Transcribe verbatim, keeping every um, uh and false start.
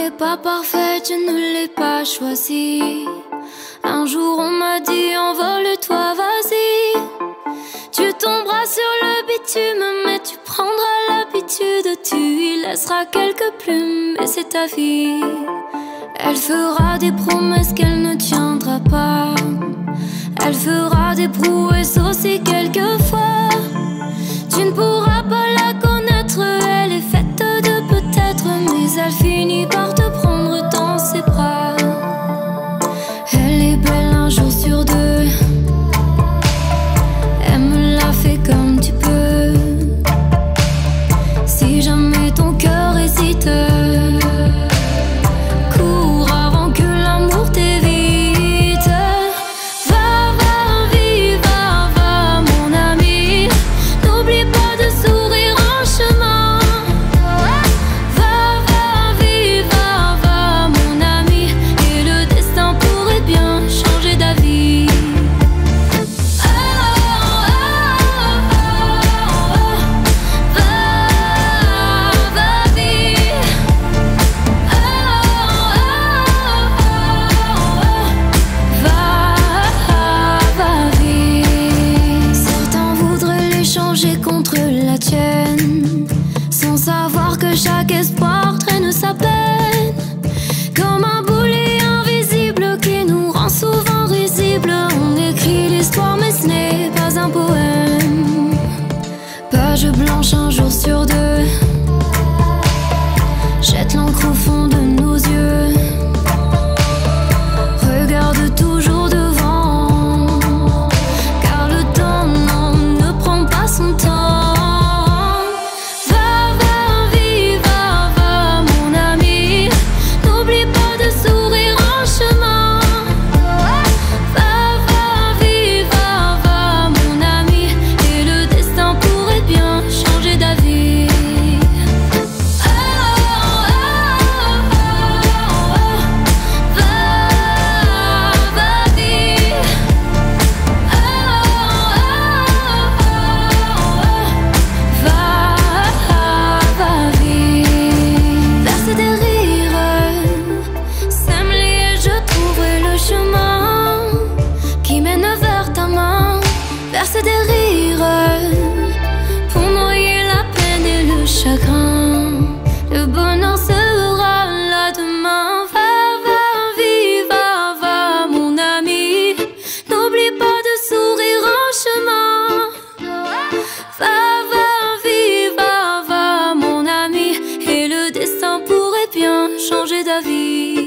n'est pas parfaite, je ne l'ai pas choisie. Un jour on m'a dit envole-toi, vas-y. Tu tomberas sur le bitume, mais tu prendras l'habitude. Tu y laisseras quelques plumes, et c'est ta vie. Elle fera des promesses qu'elle ne tiendra pas. Elle fera des prouesses aussi quelquefois. Tu ne pourras pas la connaître, elle est faite de peut-être, mais elle finit par te prendre dans ses bras. Elle est belle un jour sur deux. Aime-la, fais comme tu peux. Si jamais ton cœur hésite, cours avant que l'amour t'évite. Va, va, vive, va, va, mon ami. N'oublie pas de sourire en chemin. Va, va, vive, va, va, mon ami. Et le destin pourrait bien changer d'avis. Oh, oh, oh, oh, oh. Va, va, vive. Oh, oh, oh, oh. Va, va, vive. Certains voudraient l'échanger contre la tienne, sans savoir que chaque espoir traîne sa peine. Comme un boulet invisible qui nous rend souvent risibles. On écrit l'histoire mais ce n'est pas un poème. Page blanche un jour sur deux. Jette l'encre au fond de nos yeux. Regarde toujours devant, car le temps non, ne prend pas son temps. Va, va, vive, va, va, mon ami. N'oublie pas de sourire en chemin. Va, va, vive, va, va, mon ami. Et le destin pourrait bien changer d'avis. Oh, oh, oh, oh, oh. Va, va, vive. Oh, oh, oh, oh. Va, va, vive. Verser des rires, s'aimer et je trouverai le chemin qui mène vers ta main. Verser des rires pour noyer la peine et le chagrin. Le bonheur sera là demain. Va, va, vive, va, va, mon ami. N'oublie pas de sourire en chemin. Va, va, vive, va, va, mon ami. Et le destin pourrait bien changer d'avis.